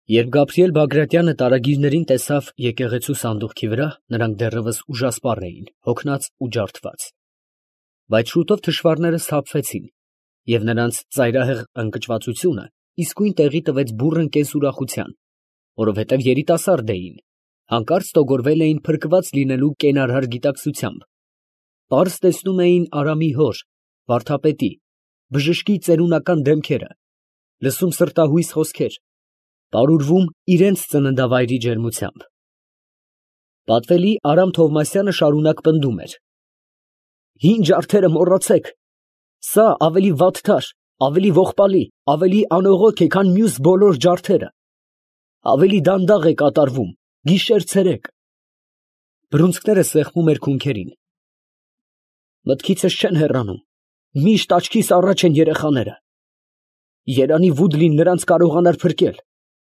Երբ Գաբրիել Բագրատյանը տարագիրներին տեսավ եկեղեցու սանդուղքի վրա, նրանք դեռևս ուժասպառ էին, հոգնած ու ջարդված. բայց շուտով թշվառները սափվեցին, և նրանց ծայրահեղ ընկճվածությունը իսկույն տեղի տվեց բուռն կենսուրախության, որովհետև երիտասարդ էին, հանկարծ տոգորվել էին փրկված լինելու կենարար գիտակցությամբ, պարզ տեսնում էին Արամի հոր, վարդապետի, բժշկի ծերունական դեմքերը, լսում սրտահույս խոսքեր, պարուրվում իրենց ծննդավայրի ջերմությամբ։ Պատվելի Արամ Թովմասյանը շարունակ պնդում էր. «Հին ջարդերը մոռացեք, սա ավելի վատթար, ավելի ողբալի, ավելի անողոք է, քան մյուս բոլոր ջարդերը, ավելի դանդաղ է կատարվում, գիշեր֊ցերեկ»։ Բռունցքները սեղմում էր քունքերին։ Մտքիցս չեն հեռանում, միշտ աչքիս առաջ են երեխաները, երանի Վուդլին նրանց կարողանար փրկել։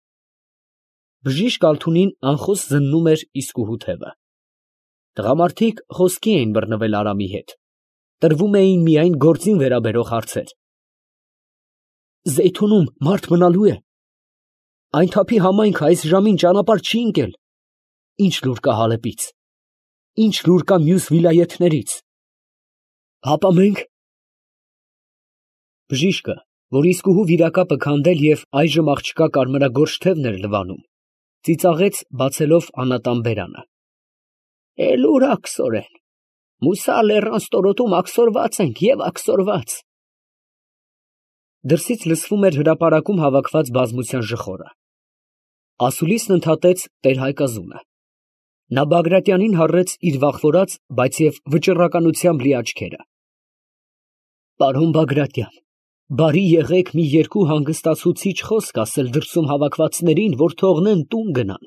Բժիշկ Ալթունին անխոս զննում էր իսկուհու թևը։ Տղամարդիկ խոսքի էին բռնվել Արամի հետ, տրվում էին միայն գործին վերաբերող հարցեր։ Զեյթունում մարդ մնալու է։ Այն թափի համայնքը այս ժամին ճանապարհ չի ընկել։ Ինչ լուր կա Հալեպից, ինչ լուր կա մյուս վիլայեթներից։ Հապա մենք… Բժիշկը, որ իսկուհու վիրակապը քանդել և այժմ աղջկա կարմրագորշ թևն էր լվանում, ծիծաղեց, բացելով անատան բերանը։ Էլ ուր աքսորեն, Մուսա լեռան ստորոտում աքսորված ենք և աքսորված։ Դրսից լսվում էր հրապարակում հավաքված բազմության ժխորը։ Ասուլիսն ընդհատեց տեր֊հայկազունը։ Նա Բագրատյանին հառեց իր վախվորած, բայց և վճռականությամբ լի աչքերը։ Պարոն Բագրատյան, բարի եղեք մի երկու հանգստացուցիչ խոսք ասել դրսում հավաքվածներին, որ թողնեն տուն գնան։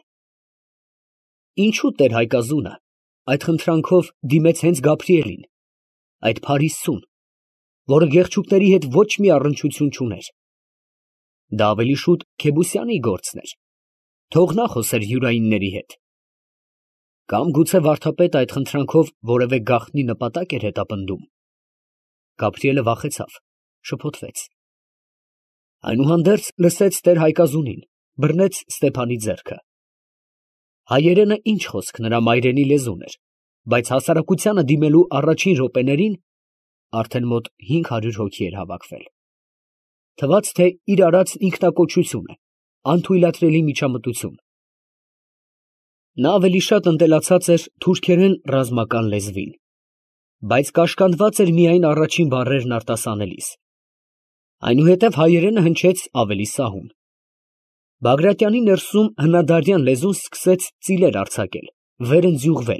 Ինչո՞ւ տեր֊հայկազունը այդ խնդրանքով դիմեց հենց Գաբրիելին, այդ փարիսցուն, որը գեղչուկների հետ ոչ մի առնչություն չուներ։ Դա ավելի շուտ Քեբուսյանի գործն էր, թող նա խոսեր յուրայինների հետ։ Կամ գուցե վարդապետը այդ խնդրանքով որևէ գաղտնի նպատակ էր հետապնդում։ Գաբրիելը վախեցավ, շփոթվեց։ Այնուհանդերձ լսեց տեր֊հայկազունին, բռնեց Ստեփանի ձեռքը։ Հայերենը ինչ խոսք նրա մայրենի լեզուն էր, բայց հասարակությանը դիմելու առաջին րոպեներին արդեն մոտ 500 հոգի էր հավաքվել։ Թվաց, թե իր արածն ինքնակոչություն է, անթույլատրելի միջամտություն։ Նա ավելի շատ ընտելացած էր թուրքերեն ռազմական լեզվին, բայց կաշկանդված էր միայն առաջին բառերն արտասանելիս։ Այնուհետև հայերենը հնչեց ավելի սահուն։ Բագրատյանի ներսում հնադարյան լեզուն սկսեց ծիլեր արձակել, վերընձյուղվել։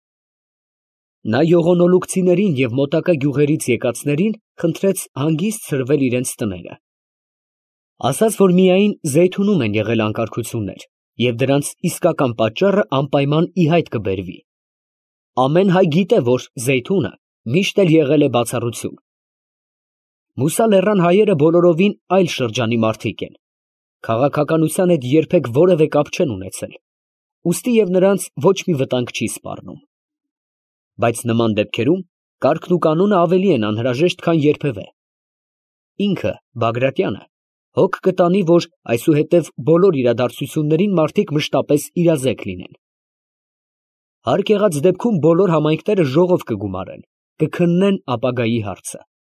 Նա յողոնոլուկցիներին և մոտակա գյուղերից եկածներին խնդրեց հանգիստ սրվել իրենց տները։ Ասաց, որ միայն Զեյթունում են եղել անկարգություններ, և դրանց իսկական պատճառը անպայման ի հայտ կբերվի։ Ամեն հայ գիտե, որ Զեյթունը միշտ էլ եղել է բացառություն։ Մուսա լեռան հայերը բոլորովին այլ շրջանի մարդիկ են, քաղաքականության հետ երբեք որևէ կապ չեն ունեցել, ուստի և նրանց ոչ մի վտանգ չի սպառնում։ Բայց նման դեպքերում կարգն ու կանոնը ավելի են անհրաժեշտ, քան երբևէ։ Ինքը, Բագրատյանը, հոգ կտանի, որ այսուհետև բոլոր իրադարձություններին մարդիկ մշտապես իրազեկ լինեն։ Հարկ եղած դեպքում բոլոր համայնքները ժողով կգումարեն, կքննեն ապագայի հարցը։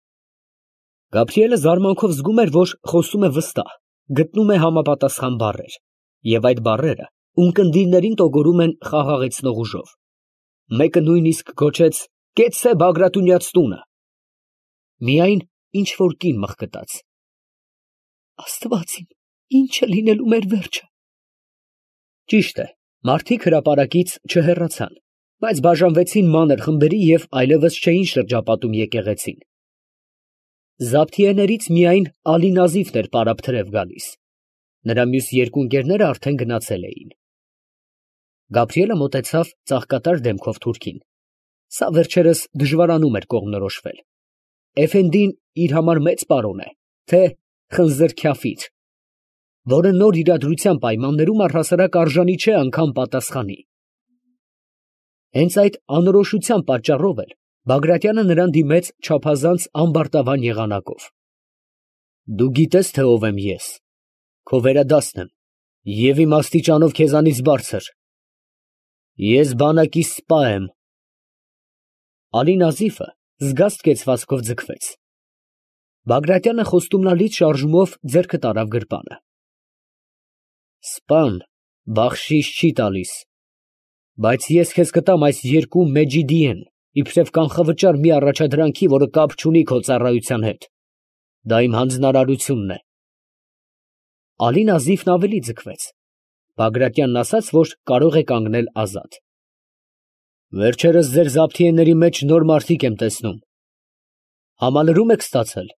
Գաբրիելը զարմանքով զգում էր, որ խոսում է վստահ, գտնում է համապատասխան բառեր, և այդ բառերը ունկնդիրներին տոգորում են խաղաղեցնող ուժով։ Մեկը նույնիսկ գոչեց. «Կեցցե Բագրատունյաց տունը»։ Միայն ինչ որ կին մղկտաց. Աստված իմ, ի՞նչ է լինելու մեր վերջը։ Ճիշտ է, մարդիկ հրապարակից չհեռացան, բայց բաժանվեցին մանր խմբերի և այլևս չէին շրջապատում եկեղեցին։ Զաբթիեներից միայն Ալի Նազիֆն էր պարապ֊թրև գալիս։ Նրա մյուս երկու ընկերները արդեն գնացել էին։ Գաբրիելը մոտեցավ ծաղկատար դեմքով թուրքին։ Սա վերջերս դժվարանում էր կողմնորոշվել։ Էֆենդին իր համար մեծ պարոն է, թե խնձր քյաֆիր, որը նոր իրադրության պայմաններում առհասարակ արժանի չէ անգամ պատասխանի։ Հենց այդ անորոշության պատճառով էլ Բագրատյանը նրան դիմեց չափազանց ամբարտավան եղանակով։ Դու գիտես, թե ով եմ ես, քո վերադասն եմ, Եվ իմ աստիճանով քեզանից բարձր։ Ես բանակի սպա եմ։ Ալի Նազիֆը զգաստ կեցվածքով ձգվեց։ Բագրատյանը խոստումնալից շարժումով ձեռքը տարավ գրպանը։ Սպան բախշիշ չի տալիս, բայց ես քեզ կտամ այս երկու մեջիդիեն, իբրև կանխավճար մի առաջադրանքի, որը կապ չունի քո ծառայության հետ։ Դա իմ հանձնարարությունն է։ Ալի Նազիֆն ավելի ձգվեց։ Բագրատյանն ասաց, որ կարող է կանգնել ազատ։ Վերջերս ձեր զապթիեների մեջ նոր մարդիկ եմ տեսնում։ Համալրում եք ստացել։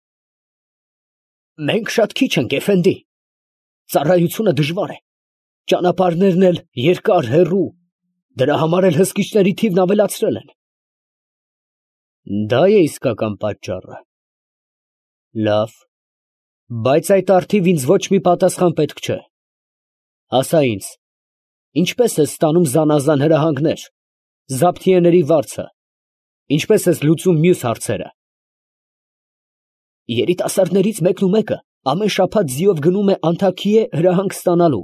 Մենք շատ քիչ ենք, էֆենդի։ Ծառայությունը դժվար է։ Ճանապարհներն էլ երկար, հեռու։ Դրա համար էլ հսկիչների թիվն ավելացրել են։ Դա է իսկական պատճառը։ Լավ, բայց այդ առթիվ ինձ ոչ մի պատասխան պետք չէ։ Ասա ինձ, ինչպես ես ստանում զանազան հրահանգներ, զապթիեների վարձը, ինչպես ես լուծում մյուս հարցերը։ Երիտասարդներից մեկը ամեն շաբաթ ձիով գնում է Անթաքիե հրահանգ ստանալու։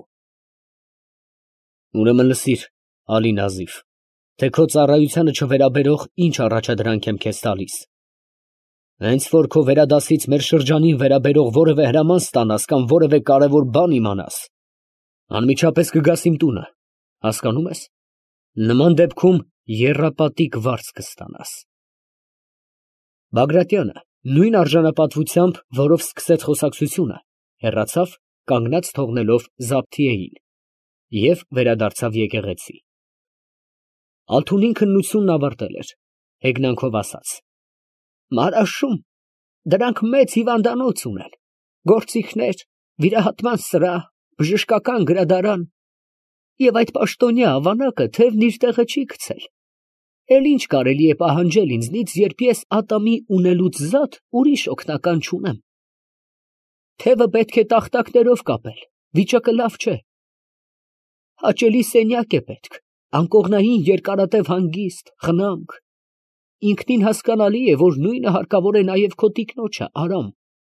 Ուրեմն լսիր, Ալի Նազիֆ, թե քո ծառայությանը չվերաբերող ինչ առաջադրանք եմ քեզ տալիս։ Հենց որ քո վերադասից մեր շրջանին վերաբերող որևէ հրաման ստանաս կամ որևէ կարևոր բան իմանաս, անմիջապես կգաս իմ տունը, հասկանում ես։ Նման դեպքում եռապատիկ վարձ կստանաս։ Բագրատյանը նույն արժանապատվությամբ, որով սկսեց խոսակցությունը, հեռացավ, կանգնած թողնելով զապթիեին, և վերադարձավ եկեղեցի։ Ալթունին քննությունն ավարտել էր, հեգնանքով ասաց. Մարաշում, դրանք մեծ հիվանդանոց ունեն, գործիքներ, վիրահատման սրահ, բժշկական գրադարան, և այդ պաշտոնյա ավանակը թևն իր տեղը չի գցել։ Էլ ինչ կարելի է պահանջել ինձնից, երբ ես ատամի ունելուց զատ ուրիշ օգնական չունեմ։ Թևը պետք է տախտակներով կապել, վիճակը լավ չէ։ Հաճելի սենյակ է պետք, անկողնային երկարատև հանգիստ, խնամք։ Ինքնին հասկանալի է, որ նույնը հարկավոր է նաև քո տիկնոջը, Արամ։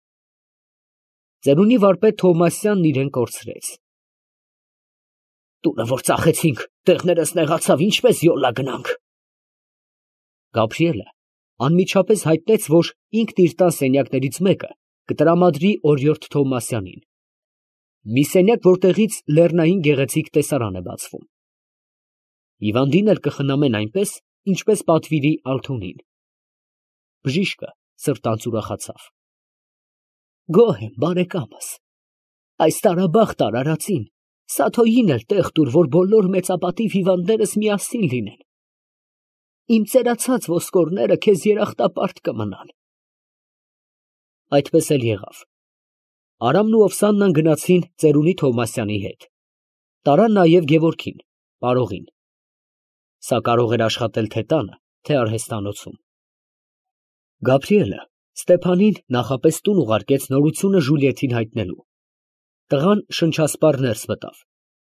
Ծերունի վարպետ Թովմասյանն իրեն կորցրեց։ Տունը որ ծախեցինք, տեղներս նեղացավ, ինչպես յոլա գնանք։ Գաբրիելը անմիջապես հայտնեց, որ ինքն իր տան սենյակներից մեկը կտրամադրի օրիորդ Թովմասյանին։ Մի սենյակ, որտեղից լեռնային գեղեցիկ տեսարան է բացվում։ Հիվանդին էլ կխնամեն այնպես, ինչպես պատվիրի Ալթունին։ Բժիշկը սրտանց ուրախացավ։ Գոհ եմ, բարեկամս, այս տարաբախտ արարածին, Սաթոյին էլ տեղ տուր, որ բոլոր մեծապատիվ հիվանդներս միասին լինեն։ Իմ ծերացած ոսկորները քեզ երախտապարտ կմնան։ Այդպես էլ եղավ։ Արամն ու Օվսաննան գնացին ծերունի Թովմասյանի հետ։ Տարան նաև Գևորգին, պարողին։ Սա կարող էր աշխատել թե տանը, թե արհեստանոցում։ Գաբրիելը Ստեփանին նախապես տուն ուղարկեց նորությունը Ժուլիետին հայտնելու։ Տղան շնչասպառ ներս մտավ։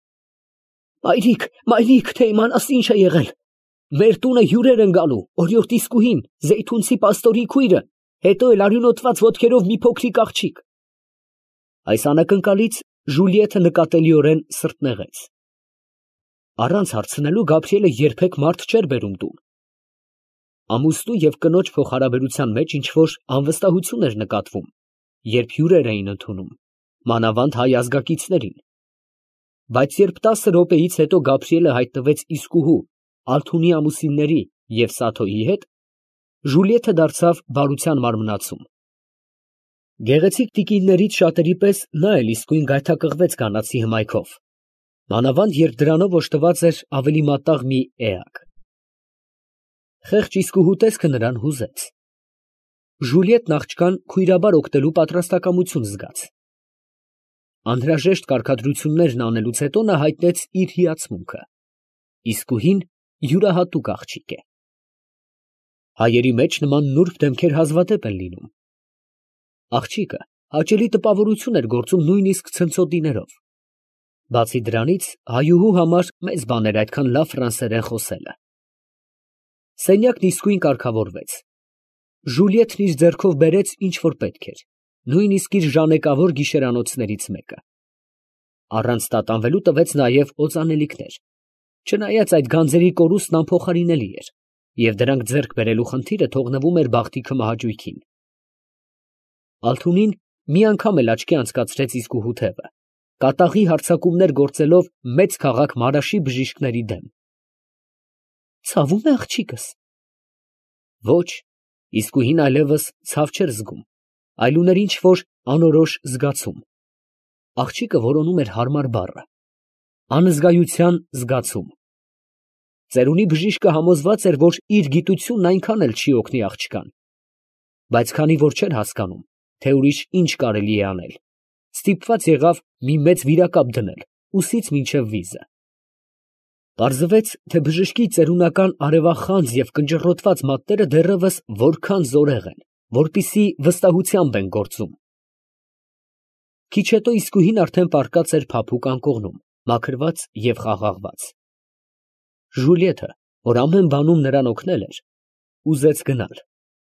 Մայրիկ, թե իմանաս ինչ է եղել։ Մեր տունը հյուրեր են գալու, օրիորդ Իսկուհին, Զեյթունցի պաստորի քույրը, հետո էլ արյունոտված ոտքերով մի փոքրիկ աղջիկ։ Այս անակնկալից Ժուլիետը նկատելիորեն սրտնեղեց։ Առանց հարցնելու Գաբրիելը երբեք մարդ չէր բերում տուն։ Ամուսնու և կնոջ փոխհարաբերության մեջ ինչ-որ անվստահություն էր նկատվում, երբ հյուրեր էին ընդունում, մանավանդ հայ ազգակիցներին։ Բայց երբ 10 րոպեից հետո Գաբրիելը հայտնվեց Իսկուհու, Ալթունի ամուսինների և Սաթոյի հետ, Ժուլիետը դարձավ բարության մարմնացում։ Գեղեցիկ տիկիններից շատերի պես նա էլ իսկույն գայթակղվեց կանացի հմայքով, մանավանդ երբ դրանով օժտված էր ավելի մատաղ մի էակ։ Խեղճ Իսկուհու տեսքը նրան հուզեց։ Ժուլիետն աղջկան քույրաբար օգնելու պատրաստակամություն զգաց։ Անհրաժեշտ կարգադրություններն անելուց հետո նա հայտնեց իր հիացմունքը։ Իսկուհին յուրահատուկ աղջիկ է։ Հայերի մեջ նման նուրբ դեմքեր հազվադեպ են լինում։ Աղջիկը հաճելի տպավորություն էր գործում նույնիսկ ցնցոտիներով։ Բացի դրանից, հայուհու համար մեծ բան էր այդքան լավ ֆրանսերեն խոսելը։ Սենյակն իսկույն կարգավորվեց։ Ժուլիետն իր ձեռքով բերեց ինչ որ պետք էր, նույնիսկ իր ժանեկավոր գիշերանոցներից մեկը։ Առանց տատանվելու տվեց նաև օծանելիքներ, չնայած այդ գանձերի կորուստն անփոխարինելի էր, և դրանք ձեռք բերելու խնդիրը թողնվում էր բախտիքը մահաճույքին։ Ալթունին մի անգամ էլ աչքի անցկացրեց իսկուհու թևը, կատաղի հարձակումներ գործելով մեծ քաղաք Մարաշի բժիշկների դեմ։ Ցավում է աղջիկս։ Ոչ, իսկուհին այլևս ցավ չէր զգում, այլ ուներ ինչ-որ անորոշ զգացում։ Աղջիկը որոնում էր հարմար բառը, անզգայության զգացում։ Ծերունի բժիշկը համոզված էր, որ իր գիտությունն այնքան էլ չի օգնի աղջկան, բայց քանի որ չէր հասկանում, թե ուրիշ ինչ կարելի է անել, ստիպված եղավ մի մեծ վիրակապ դնել ուսից մինչև վիզը։ Պարզվեց, թե բժշկի ծերունական արևախանձ և կնճռոտված մատները դեռևս որքան զորեղ են, որպեսզի վստահությամբ են գործում։ Քիչ հետո իսկուհին արդեն պառկած էր փափուկ անկողնում, մաքրված և խաղաղված։ Ժուլիեթը, որ ամեն բանում նրան օգնել էր, ուզեց գնալ։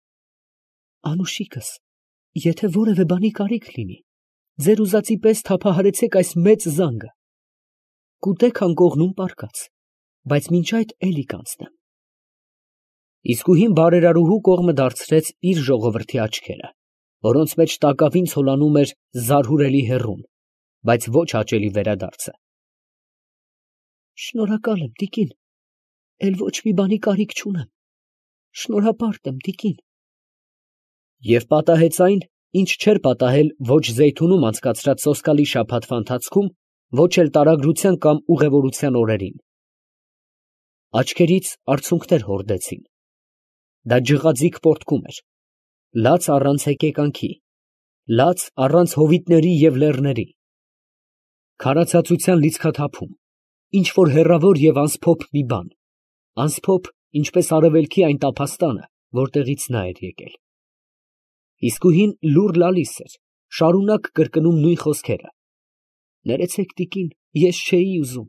Անուշիկս, եթե որևէ բանի կարիք լինի, ձեր ուզածի պես թափահարեցեք այս մեծ զանգը։ Կուտեք անկողնում պառկած, բայց մինչ այդ էլի կանցնեմ։ Իսկուհին բարերարուհու կողմը դարձրեց իր ժողովրդի աչքերը, որոնց մեջ տակավին ցոլանում էր զարհուրելի հեռուն, բայց ոչ հաճելի վերադարձը։ Շնորհակալ եմ, տիկին, էլ ոչ մի բանի կարիք չունեմ։ Շնորհապարտ եմ, տիկին։ Եվ պատահեց այն, ինչ չէր պատահել ոչ Զեյթունում անցկացրած սոսկալի շաբաթվա ընթացքում, ոչ էլ տարագրության կամ ուղևորության օրերին։ Աչքերից արցունքներ հորդեցին։ Դա ջղաձիգ պոռթկում էր, լաց առանց հեկեկանքի, լաց առանց հովիտների և լեռների, քարացածության լիցքաթափում, ինչ որ հեռավոր և անսփոփ մի բան, անսփոփ, ինչպես արևելքի այն տափաստանը, որտեղից նա էր եկել։ Իսկուհին լուռ լալիս էր, շարունակ կրկնում նույն խոսքերը. ներեցեք, տիկին, ես չէի ուզում։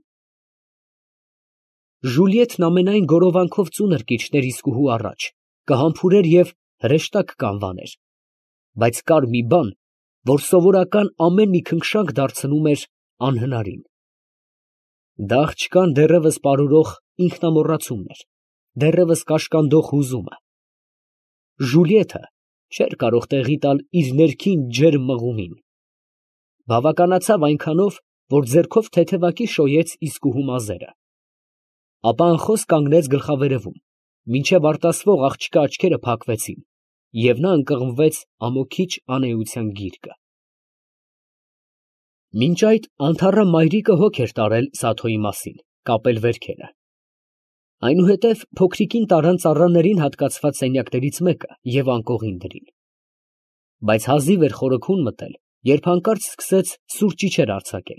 Ժուլիեթն ամենայն գորովանքով ծունր կիջներ իսկուհու առաջ, կհամբուրեր և հրեշտակ կանվաներ, բայց կար մի բան, որ սովորական ամեն մի քնքշանք դարձնում էր անհնարին։ Դա աղջկան դեռևս պարուրող ինքնամոռացումն էր, դեռևս կաշկանդող հուզումը։ Ժուլիեթը չէր կարող տեղի տալ իր ներքին ջերմ մղումին։ Բավականացավ այնքանով, որ ձեռքով թեթևակի շոյեց իսկուհու մազերը։ Ապա անխոս կանգնեց գլխավերևում, մինչև արտասվող աղջկա աչքերը փակվեցին, և նա ընկղմվեց ամոքիչ անէության գիրկը։ Մինչ այդ անթառա մայրիկը հոգ էր տարել Սաթոյի մասին, կապել վերքերը։ Այնուհետև փոքրիկին տարան ծառաներին հատկացված սենյակներից մեկը և անկողին դրին։ Բայց հազիվ էր խորքուն մտել, երբ հանկարծ սկսեց սուր ճիչեր արձակել։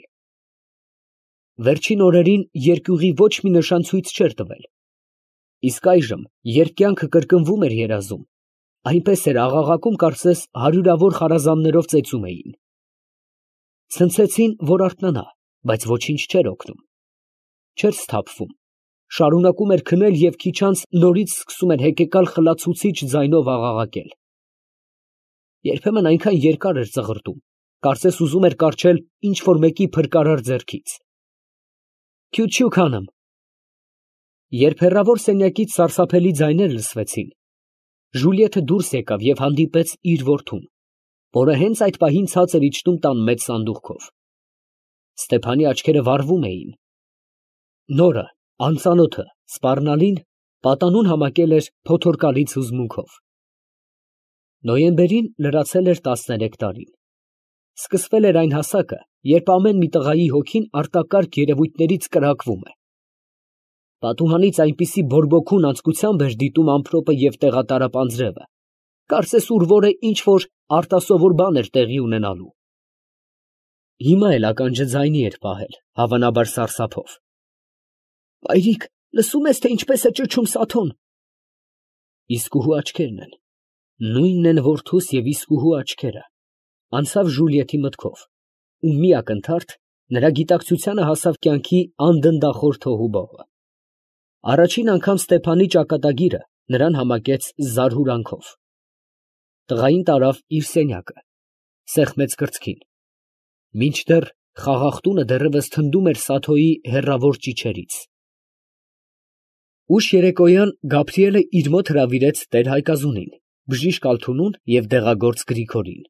Վերջին օրերին երկյուղի ոչ մի նշան ցույց չէր տվել, իսկ այժմ, երբ կյանքը կրկնվում էր երազում, այնպես էր աղաղակում, կարծես հարյուրավոր խարազաններով ծեծում էին։ Ցնցեցին, որ արթնանա, բայց ոչինչ չէր օգնում։ Չէր սթափվում, շարունակում էր քնել և քիչ անց նորից սկսում էր հեկեկալ խլացուցիչ ձայնով աղաղակել։ Երբեմն այնքան երկար էր ծղրտում, կարծես ուզում էր կառչել ինչ֊որ մեկի փրկարար ձեռքից։ Քյութ-քյութ անեմ։ Երբ հեռավոր սենյակից սարսափելի ձայներ լսվեցին, Ժուլիեթը դուրս եկավ և հանդիպեց իր որդուն, որը հենց այդ պահին ցած էր իջնում տան մեծ սանդուղքով։ Ստեփանի աչքերը վառվում էին։ Նորը, անծանոթը, սպառնալին պատանուն համակել էր փոթորկալից հուզմունքով։ Նոյեմբերին լրացել էր 13 տարին։ Սկսվել էր այն հասակը, երբ ամեն մի տղայի հոգին արտակարգ երևույթներից կրակվում է։ Պատուհանից այնպիսի բորբոքուն անձկությամբ էր դիտում ամպրոպը և տեղատարապ անձրևը, կարծես ուր որ է ինչ-որ արտասովոր բան էր տեղի ունենալու։ Հիմա էլ ականջը ձայնի էր պահել, հավանաբար սարսափով։ Մայրիկ, լսո՞ւմ ես, թե ինչպես է ճչում Սաթոն։ Իսկուհու աչքերն են, նույնն են որդուս և իսկուհու աչքերը, անցավ Ժուլիեթի մտքով, ու մի ակնթարթ նրա գիտակցությանը հասավ կյանքի անդնդախոր թոհուբոհը։ Առաջին անգամ Ստեփանի ճակատագիրը նրան համակեց զարհուրանքով։ Տղային տարավ իր սենյակը, սեղմեց կրծքին, մինչդեռ խաղաղտունը դեռևս թնդում էր Սաթոյի հեռավոր ճիչերից։ Ուշ երեկոյան Գաբրիելը իր մոտ հրավիրեց տեր Հայկազունին, բժիշկ Ալթունուն և դեղագործ Գրիգորին։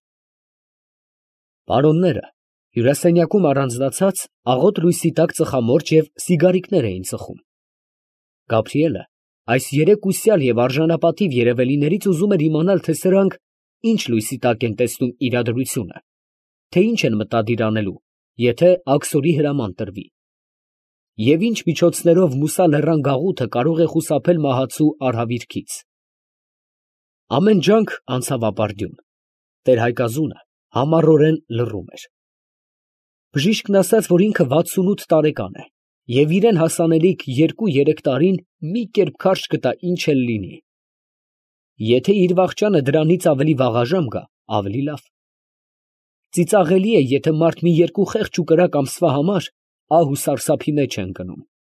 Պարոնները հյուրասենյակում առանձնացած աղոտ լույսի տակ ծխամորճ և սիգարիկներ էին ծխում։ Գաբրիելը այս երեք ուսյալ և արժանապատիվ երևելիներից ուզում էր իմանալ, թե սրանք ինչ լույսի տակ են տեսնում իրադրությունը, թե ինչ են մտադիր անելու, եթե աքսորի հրաման տրվի, և ինչ միջոցներով Մուսա լեռան գաղութը կարող է խուսափել մահացու արհավիրքից։ Ամեն ջանք անցավ ապարդյուն։ Տեր Հայկազունը համառորեն լռում էր։ Բժիշկն ասաց, որ ինքը 68 տարեկան է և իրան հասանելիք 2-3 տարին մի կերպ քարշ կտա ինչ էլ լինի։ Եթե իր վախճանը դրանից ավելի վաղաժամ գա, ավելի լավ։ Ծիծաղելի է, եթե մարդ մի 2 խեղճ ու կրակ ամսվա համար ահ ու սարսափի մեջ է ընկնում։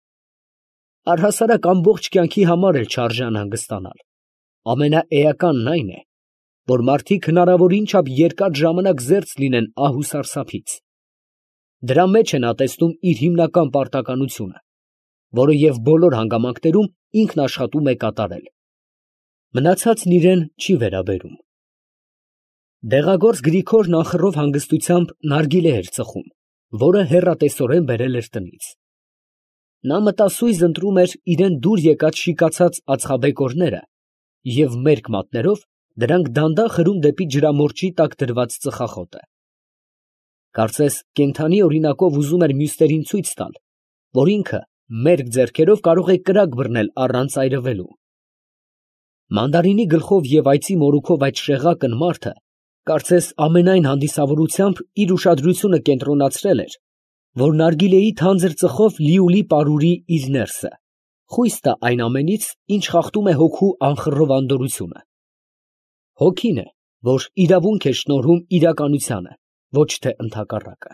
Առհասարակ ամբողջ կյանքի համար էլ չարժան հանգստանալ։ Ամենաէականն այն է, որ մարդիկ հնարավորին չափ երկար ժամանակ զերծ լինեն ահ ու սարսափից։ Դրա մեջ է նա տեսնում իր հիմնական պարտականությունը, որը և բոլոր հանգամանքներում ինքն աշխատում է կատարել։ Մնացածն իրան չի վերաբերում։ Դեղագործ Գրիգորն անխռով հանգստությամբ նարգիլե էր ծխում, որը հեռատեսորեն բերել էր տնից։ Նա մտասույզ ընտրում էր իրան դուր եկած շիկացած ածխաբեկորները և մերկ մատներով դրանք դանդաղ հրում դեպի ջրամորճի տակ դրված ծխախոտը։ Կարծես կենդանի օրինակով ուզում էր մյուսներին ցույց տալ, որ ինքը մերկ ձեռքերով կարող է կրակ բռնել առանց այրվելու։ Մանդարինի գլխով և այծի մորուքով այդ շեղակն մարդը, կարծես ամենայն հանդիսավորությամբ իր ուշադրությունը կենտրոնացրել էր, որ նարգիլեի թանձր ծխով լիուլի պարուրի իր ներսը, խույս տա այն ամենից, ինչ խախտում է հոգու անխռով անդորրությունը։ Հոգին է, որ իրավունք է շնորհում իրականությանը, ոչ թե ընդհակառակը։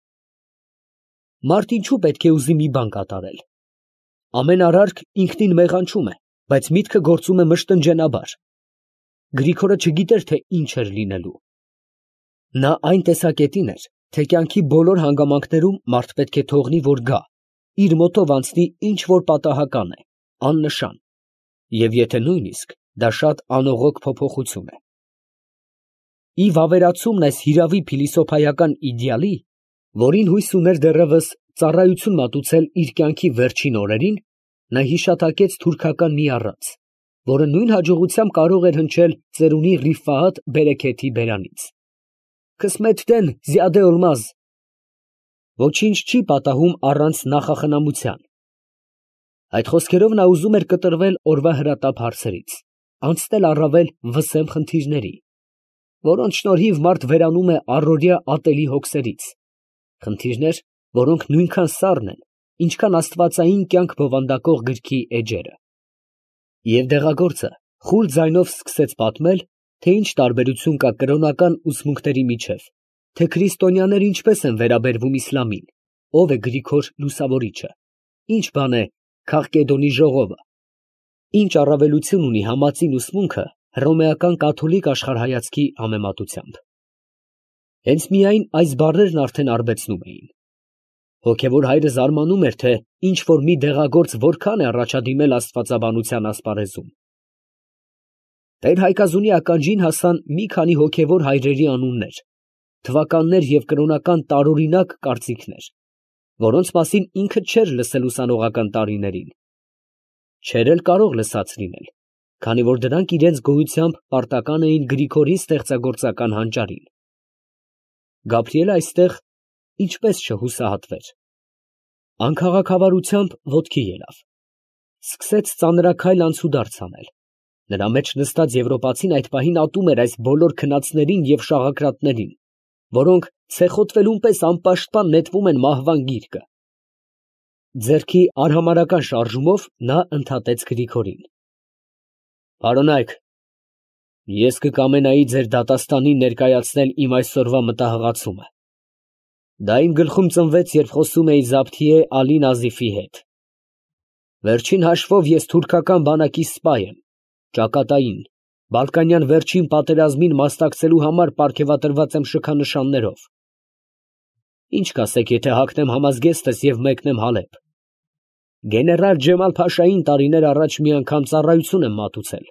Մարդ ինչու պետք է ուզի մի բան կատարել։ Ամեն արարք ինքնին մեղանչում է, բայց միտքը գործում է մշտնջենաբար։ Գրիգորը չգիտեր, թե ինչ էր լինելու։ Նա այն տեսակետին էր, թե կյանքի բոլոր հանգամանքներում մարդ պետք է թողնի, որ գա, իր մոտով անցնի ինչ որ պատահական է, աննշան, և եթե նույնիսկ դա շատ անողոք փոփոխություն է։ Ի վավերացումն այս հիրավի փիլիսոփայական իդեալի, որին հույս ուներ դեռևս ծառայություն մատուցել իր կյանքի վերջին օրերին, նա հիշատակեց թուրքական մի առած, որը նույն հաջողությամբ կարող էր հնչել ծերունի Ռիֆաաթ Բերեքեթի բերանից. «Քսմեթդեն զիադե օլմազ» ոչինչ չի պատահում առանց նախախնամության։ Այդ խոսքերով նա ուզում էր կտրվել օրվա հրատապ հարցերից, անցնել առավել վսեմ խնդիրների, որոնց շնորհիվ մարդ վերանում է առօրյա ատելի հոգսերից, խնդիրներ, որոնք նույնքան սառն են, ինչքան աստվածային կյանք բովանդակող գրքի էջերը։ Եվ դեղագործը խուլ ձայնով սկսեց պատմել, թե ինչ տարբերություն կա կրոնական ուսմունքների միջև, թե քրիստոնյաները ինչպես են վերաբերվում իսլամին, ով է Գրիգոր Լուսավորիչը, ինչ բան է Քաղկեդոնի ժողովը, ինչ առավելություն ունի համածին ուսմունքը հռոմեական կաթոլիկ աշխարհայացքի համեմատությամբ։ Հենց միայն այս բառերն արդեն արբեցնում էին։ Հոգևոր հայրը զարմանում էր, թե ինչ որ մի դեղագործ որքան է առաջադիմել աստվածաբանության ասպարեզում։ Տեր Հայկազունի ականջին հասան մի քանի հոգևոր հայրերի անուններ, թվականներ և կրոնական տարօրինակ կարծիքներ, որոնց մասին ինքը չէր լսել ուսանողական տարիներին։ Չէր էլ կարող լսած լինել, քանի որ դրանք իրենց գոյությամբ պարտական էին Գրիգորի ստեղծագործական հանճարին։ Գաբրիելը այստեղ ինչպես չհուսահատվեր։ Անքաղաքավարությամբ ոտքի ելավ, սկսեց ծանրաքայլ անցուդարձ անել։ Նրա մեջ նստած եվրոպացին այդ պահին ատում էր այս բոլոր քնածներին և շաղակրատներին, որոնք ցեխոտվելուն պես անպաշտպան նետվում են մահվան գիրկը։ Ձեռքի արհամարհական շարժումով նա ընդհատեց Գրիգորին. «Պարոնայք, ես կկամենայի ձեր դատաստանին ներկայացնել իմ այսօրվա մտահղացումը։ Դա իմ գլխում ծնվեց, երբ խոսում էի Զաբթիե Ալի Նազիֆի հետ։ Վերջին հաշվով ես թուրքական բանակի սպա եմ, ճակատային, Բալկանյան վերջին պատերազմին մասնակցելու համար պարգևատրված եմ շքանշաններով։ Ինչ կասեք, եթե հագնեմ համազգեստս և մեկնեմ Հալեբ։ Գեներալ Ջեմալ Փաշային տարիներ առաջ մի անգամ ծառայություն եմ մատուցել։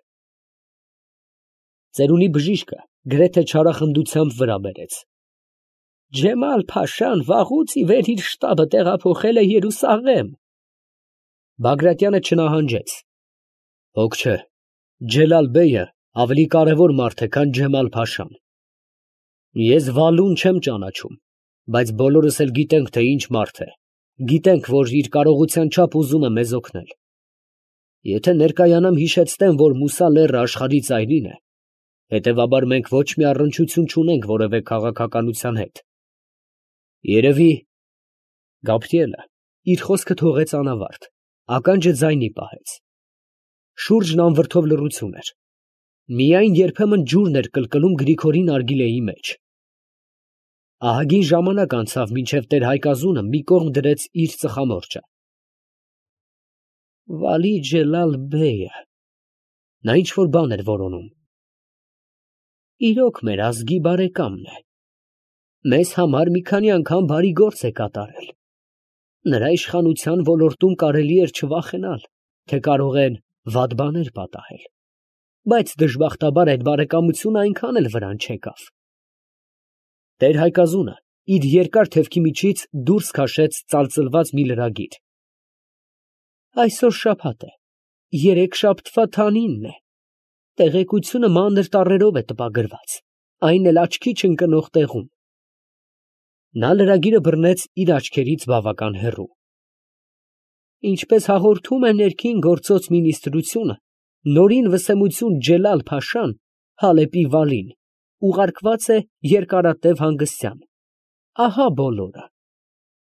Ծերունի բժիշկը գրեթե չարախնդությամբ վրա բերեց։ Ջեմալ Փաշան վաղուց ի վեր իր շտաբը տեղափոխել է Երուսաղեմ։ Բագրատյանը չնահանջեց։ Հոգ չէ, Ջելալ բեյը ավելի կարևոր մարդ է, քան Ջեմալ Փաշան։ Ես Վալուն չեմ ճանաչում, բայց բոլորս էլ գիտենք, թե ինչ մարդ է։ Գիտենք, որ իր կարողության չափ ուզում է մեզ օգնել։ Եթե ներկայանամ հիշեցնեմ, որ Մուսա լեռը աշխարհի ծայրին է, հետևաբար մենք ոչ մի առնչություն չունենք որևէ քաղաքականության հետ։ Երևի Գաբրիելը իր խոսքը թողեց անավարտ, ականջը ձայնի պահեց։ Շուրջն անվրդով լռություն էր։ Միայն երբեմն ջուրն էր կլկլում Գրիգորի նարգիլեի մեջ։ Ահագին ժամանակ անցավ, մինչև տեր Հայկազունը մի կողմ դրեց իր ծխամորճը։ Վալի Ջելալ բեյը, նա ինչ-որ բան էր որոնում։ Իրոք մեր ազգի բարեկամն է։ Մեզ համար մի քանի անգամ բարի գործ է կատարել։ Նրա իշխանության ոլորտում կարելի էր չվախենալ, թե կարող են վատ բաներ պատահել, բայց դժբախտաբար այդ բարեկամությունը այնքան էլ վրան չեկավ։ Տեր Հայկազունը իր երկար թևքի միջից դուրս քաշեց ծալծլված մի լրագիր։ Այսօր շաբաթ է, երեքշաբթվա թանինն է, տեղեկությունը մանր տառերով է տպագրված, այն էլ աչքի չընկնող տեղում։ Նա լրագիրը բռնեց իր աչքերից բավական հեռու։ Ինչպես հաղորդում է ներքին գործոց մինիստրությունը, նորին վսեմություն Ջելալ Փաշան, Հալեպի վալին, ուղարկված է երկարատև հանգստյան։ Ահա բոլորը։